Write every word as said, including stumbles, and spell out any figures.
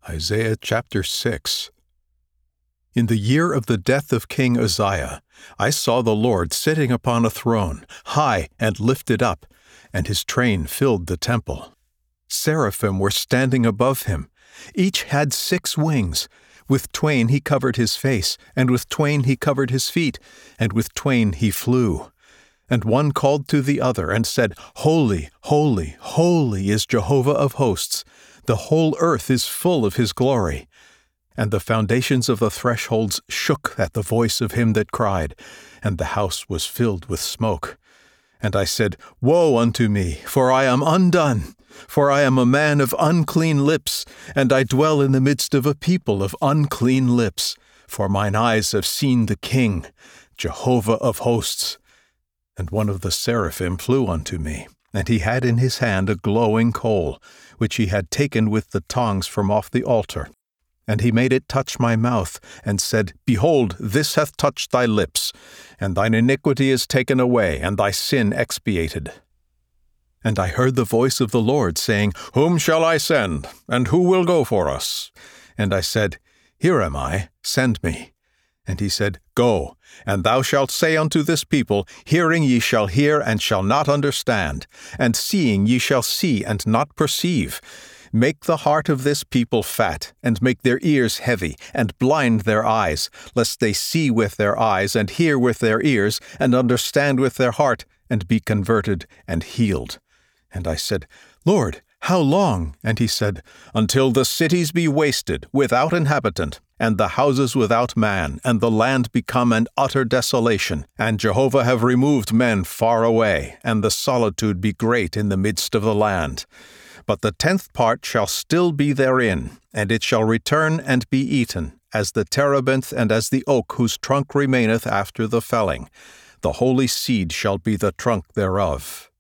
Isaiah chapter six. In the year of the death of King Uzziah, I saw the Lord sitting upon a throne, high and lifted up, and his train filled the temple. Seraphim were standing above him. Each had six wings. With twain he covered his face, and with twain he covered his feet, and with twain he flew. And one called to the other and said, Holy, holy, holy is Jehovah of hosts. The whole earth is full of his glory. And the foundations of the thresholds shook at the voice of him that cried, and the house was filled with smoke. And I said, Woe unto me, for I am undone, for I am a man of unclean lips, and I dwell in the midst of a people of unclean lips. For mine eyes have seen the King, Jehovah of hosts. And one of the seraphim flew unto me, and he had in his hand a glowing coal, which he had taken with the tongs from off the altar. And he made it touch my mouth, and said, Behold, this hath touched thy lips, and thine iniquity is taken away, and thy sin expiated. And I heard the voice of the Lord, saying, Whom shall I send, and who will go for us? And I said, Here am I, send me. And he said, Go, and thou shalt say unto this people, Hearing ye shall hear, and shall not understand, and seeing ye shall see, and not perceive. Make the heart of this people fat, and make their ears heavy, and blind their eyes, lest they see with their eyes, and hear with their ears, and understand with their heart, and be converted and healed. And I said, Lord, how long? And he said, Until the cities be wasted, without inhabitant, and the houses without man, and the land become an utter desolation, and Jehovah have removed men far away, and the solitude be great in the midst of the land. But the tenth part shall still be therein, and it shall return and be eaten, as the terebinth and as the oak whose trunk remaineth after the felling. The holy seed shall be the trunk thereof.